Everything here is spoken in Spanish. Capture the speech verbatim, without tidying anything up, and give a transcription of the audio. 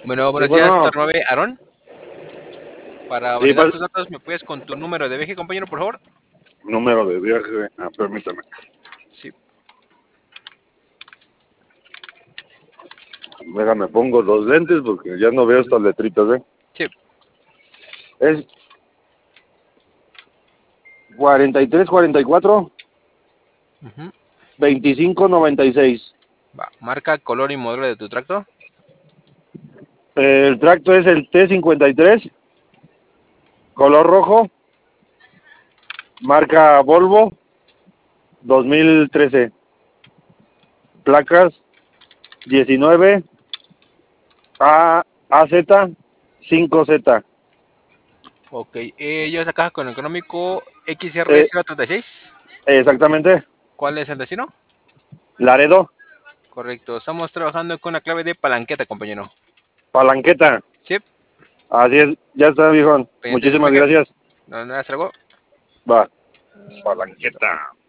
Bueno, Sí, buenos días, bueno, sector nueve, Aarón. Para sí, validar pues, tus datos, ¿me puedes con tu número de viaje, compañero, por favor? número de viaje, ah, permítame. Sí. Déjame, pongo los lentes porque ya no veo estas letritas, ¿eh? Sí. Es cuarenta y tres, cuarenta y cuatro, Ujú. veinticinco, noventa y seis. Va. Marca, color y modelo de tu tracto. El tracto es el T cincuenta y tres, color rojo, marca Volvo, dos mil trece. Placas diecinueve A, AZ cinco Z. Ok. Eh, llevas la caja con el económico X R Eh, cero treinta y seis. exactamente, ¿Cuál es el destino? Laredo, Correcto. Estamos trabajando con la clave de palanqueta, compañero. palanqueta. Sí. Así es, ya está, viejo. Pendiente de su Muchísimas imagen. gracias. ¿No, no es algo? Va, palanqueta.